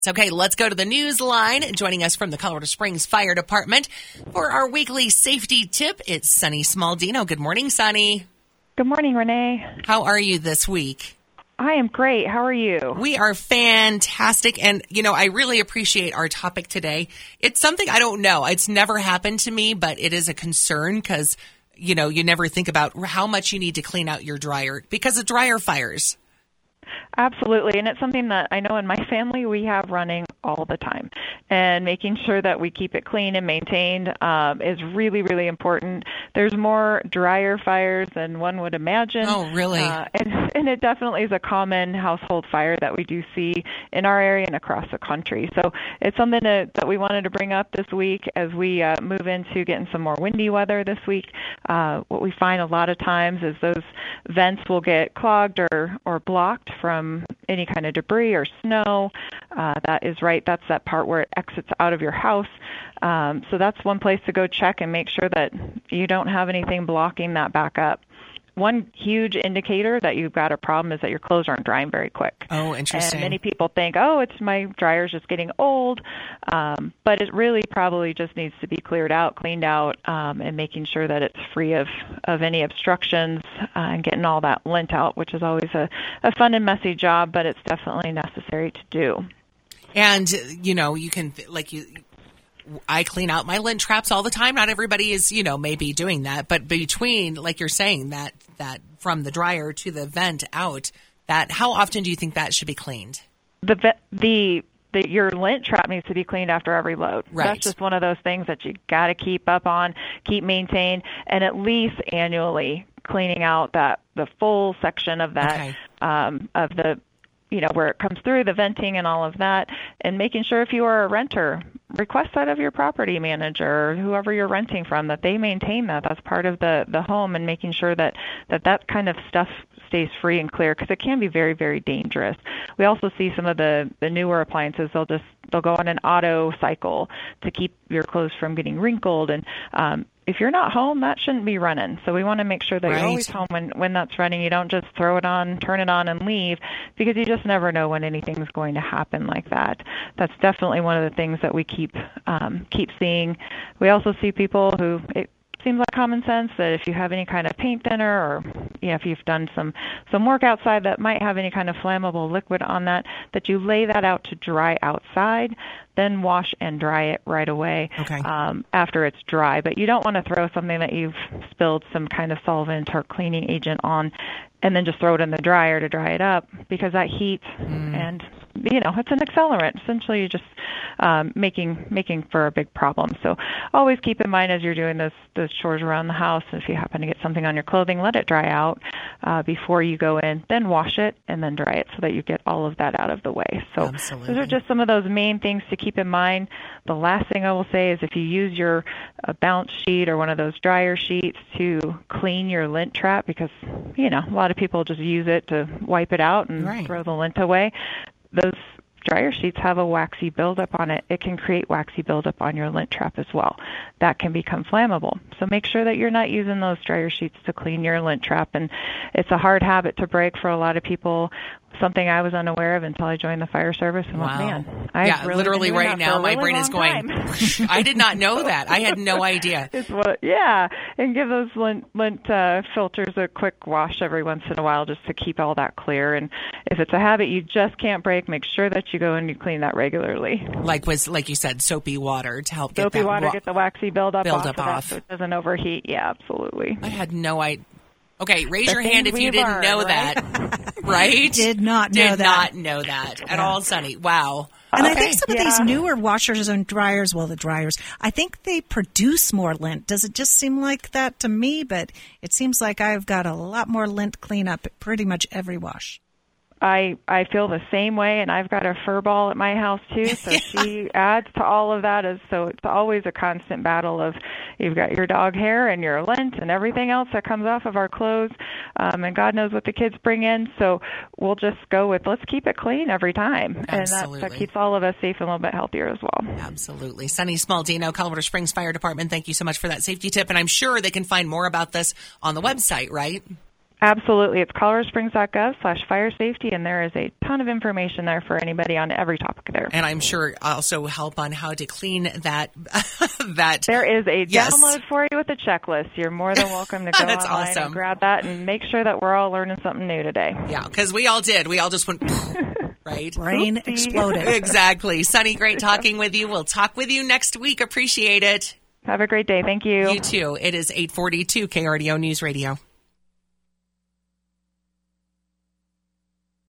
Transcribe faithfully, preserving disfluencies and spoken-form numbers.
Okay, let's go to the news line. Joining us from the Colorado Springs Fire Department for our weekly safety tip, it's Sunny Smaldino. Good morning, Sunny. Good morning, Renee. How are you this week? I am great. How are you? We are fantastic. And, you know, I really appreciate our topic today. It's something I don't know. It's never happened to me, but it is a concern because, you know, you never think about how much you need to clean out your dryer because of dryer fires. Absolutely. And it's something that I know in my family we have running all the time. And making sure that we keep it clean and maintained um, is really, really important. There's more dryer fires than one would imagine. Oh, really? Uh, and, and it definitely is a common household fire that we do see in our area and across the country. So it's something to, that we wanted to bring up this week as we uh, move into getting some more windy weather this week. Uh, what we find a lot of times is those vents will get clogged or, or blocked from any kind of debris or snow. Uh, that is right. That's that part where it exits out of your house. Um, so that's one place to go check and make sure that you don't have anything blocking that back up. One huge indicator that you've got a problem is that your clothes aren't drying very quick. Oh, interesting. And many people think, oh, it's my dryer's just getting old. Um, but it really probably just needs to be cleared out, cleaned out, um, and making sure that it's free of, of any obstructions uh, and getting all that lint out, which is always a, a fun and messy job, but it's definitely necessary to do. And, you know, you can, like you... I clean out my lint traps all the time. Not everybody is, you know, maybe doing that. But between, like you're saying, that that from the dryer to the vent out, that how often do you think that should be cleaned? The the, the your lint trap needs to be cleaned after every load. Right. That's just one of those things that you got to keep up on, keep maintained, and at least annually cleaning out that the full section of that okay. um, of the. you know, where it comes through, the venting and all of that, and making sure if you are a renter, request that of your property manager or whoever you're renting from, that they maintain that. That's part of the, the home, and making sure that, that that kind of stuff stays free and clear, because it can be very, very dangerous. We also see some of the, the newer appliances, they'll just they'll go on an auto cycle to keep your clothes from getting wrinkled, and um, if you're not home, that shouldn't be running. So we want to make sure that right. you're always home when, when that's running. You don't just throw it on, turn it on, and leave, because you just never know when anything's going to happen like that. That's definitely one of the things that we keep um, keep seeing. We also see people who it seems like common sense that if you have any kind of paint thinner, or you know, if you've done some some work outside that might have any kind of flammable liquid on that, that you lay that out to dry outside, then wash and dry it right away okay. um, after it's dry. But you don't want to throw something that you've spilled some kind of solvent or cleaning agent on and then just throw it in the dryer to dry it up, because that heat mm. and, you know, it's an accelerant. Essentially, you're just um, making making for a big problem. So always keep in mind as you're doing those, those chores around the house, if you happen to get something on your clothing, let it dry out uh, before you go in, then wash it and then dry it so that you get all of that out of the way. So Absolutely. Those are just some of those main things to keep in mind. The last thing I will say is if you use your uh, bounce sheet or one of those dryer sheets to clean your lint trap, because, you know, a lot of people just use it to wipe it out and right. throw the lint away. Those dryer sheets have a waxy buildup on it. It can create waxy buildup on your lint trap as well. That can become flammable. So make sure that you're not using those dryer sheets to clean your lint trap. And it's a hard habit to break for a lot of people. Something I was unaware of until I joined the fire service. And wow. went, man, I yeah, really literally right now, really my brain is going, I did not know that. I had no idea. It's what, yeah, and give those lint, lint uh, filters a quick wash every once in a while just to keep all that clear. And if it's a habit you just can't break, make sure that you go and you clean that regularly. Like was like you said, soapy water to help get soapy that water, wa- get the waxy buildup build off, up of off. That so it doesn't overheat. Yeah, absolutely. I had no idea. Okay, raise the your hand if you didn't learned, know right? that. Right? Did not know Did that. not know that at all, Sunny. Wow. And okay. I think some of yeah. these newer washers and dryers, well, the dryers, I think they produce more lint. Does it just seem like that to me? But it seems like I've got a lot more lint cleanup at pretty much every wash. I, I feel the same way, and I've got a fur ball at my house too, so yeah. she adds to all of that. As so it's always a constant battle of you've got your dog hair and your lint and everything else that comes off of our clothes, um, and God knows what the kids bring in. So we'll just go with let's keep it clean every time, Absolutely. and that, that keeps all of us safe and a little bit healthier as well. Absolutely. Sunny Smaldino, Colorado Springs Fire Department, thank you so much for that safety tip, and I'm sure they can find more about this on the website, right? Absolutely. It's coloradosprings.gov slash fire safety, and there is a ton of information there for anybody on every topic there. And I'm sure also help on how to clean that. that. There is a yes. download for you with a checklist. You're more than welcome to go That's online awesome. and grab that and make sure that we're all learning something new today. Yeah, because we all did. We all just went, right? Brain Oopsie. exploded. Exactly. Sunny, great talking with you. We'll talk with you next week. Appreciate it. Have a great day. Thank you. You too. It is eight forty-two K R D O News Radio.